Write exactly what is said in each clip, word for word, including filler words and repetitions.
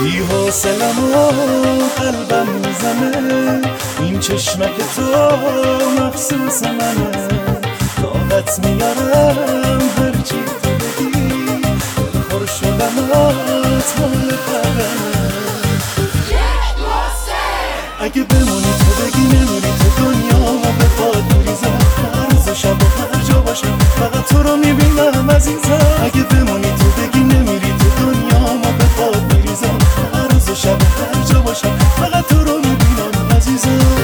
بی حوصلم و قلبم میزنه، این چشمک تو مخصوص منه. طاقت میارم هرچی تو بگی، دلخور شدمات مال قدمه. اگه بمونی تو بگی نمیری تو دنیا ما بخواد میریزم، هر روز و شب و هر جا باشم فقط تو رو میبینم عزیزم. اگه بمونی تو بگی نمیری تو دنیا ما بخواد میریزم، هر روز و شب و هر جا باشم فقط تو رو میبینم عزیزم.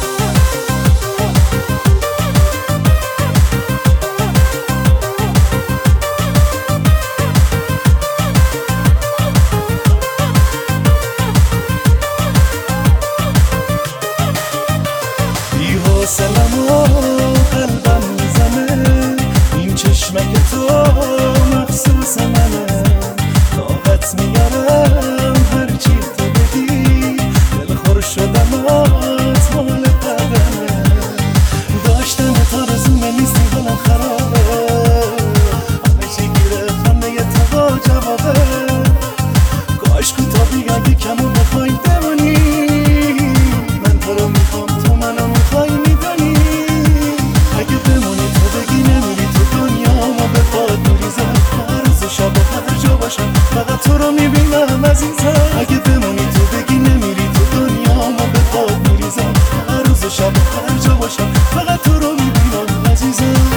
حوصلم و قلبم میزنه، این چشمک تو مخصوص منه. طاقت میارم هرچی تو بگی، دلخور شدمات مال قدمه. داشتم تا رزومه نیستی حالم خرابه، همه چی گیره خنده تو با جوابه. کاش کوتا بیان یکمو بخوای بمونی، من تو رو میخوام تو منو میخوای میدونی. اگه بمونی تو بگی نمیری تو دنیا ما بخواد میریزم، هر روز و شب و هر جا باشم فقط تو رو میبینم عزیزم. اگه بمونی تو بگی نمیری تو دنیا ما بخواد میریزم، هر روز و شب و هر جا باشم فقط تو رو میبینم عزیزم.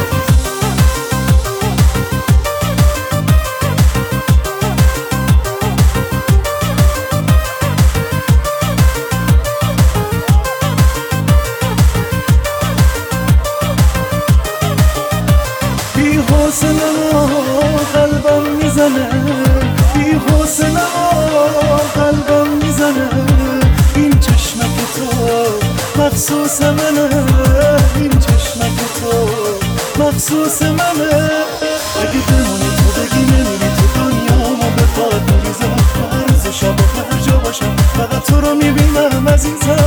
بی حوصلم قلبم میزنه، بی حوصلم قلبم میزنه. این چشمک تو مخصوص منه، این چشمک تو مخصوص منه. اگه بمونی تو بگی نمیری تو دنیا ما بخواد میریزم، هر روز و شب و هر جا باشم فقط تو رو میبینم عزیزم.